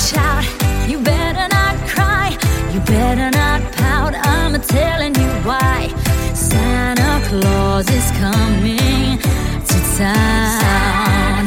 watch out. You better not cry. You better not pout. I'm telling you why. Santa Claus is coming to town.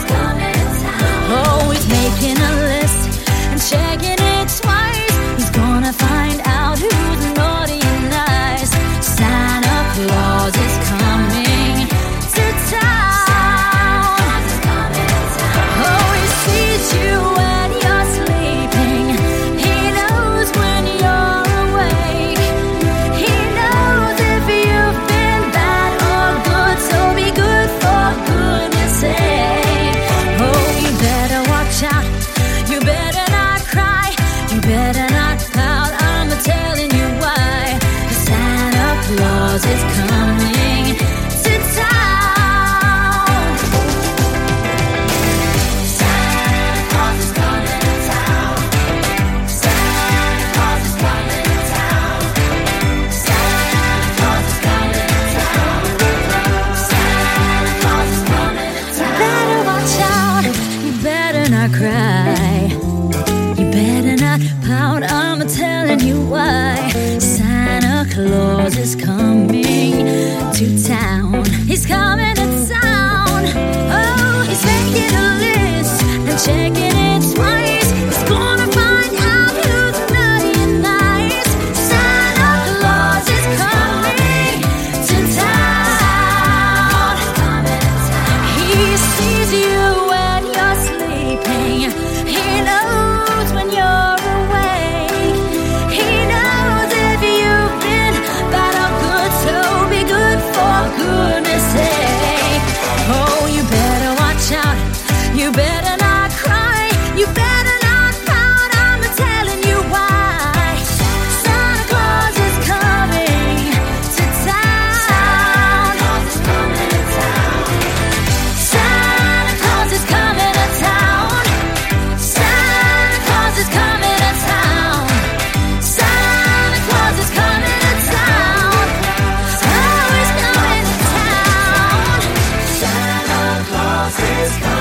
Oh, he's making a list and checking it twice. He's gonna find out who's naughty and nice. Santa Claus is coming to town. Oh, he sees you when you're sleeping. He knows when you're awake. He knows if you've been bad or good. So be good for goodness sake. Oh, you better watch out. You better not cry. You better not pout. I'm telling you why. 'Cause Santa Claus is coming to town. Santa Claus is coming to town. Santa Claus is coming to town. Santa Claus is coming to town. Santa Claus is coming to town. You better watch out. You better not cry. You better not pout. I'm telling you why. Santa Claus is coming to town. He's coming to town. Oh, he's making a list and checking it twice. He's gonna find out who's naughty and nice. Santa Claus is coming to town. He sees you when you're sleeping. He knows when you're awake. He knows if you've been bad or good. So be good for goodness sake. Oh, you better watch out. You better not cry. You better not pout. I'm telling you why. Santa Claus is coming to town. Santa Claus is coming to town. Santa Claus is coming to town. Santa Claus is coming to town. Oh, he's coming to town. Santa Claus is coming.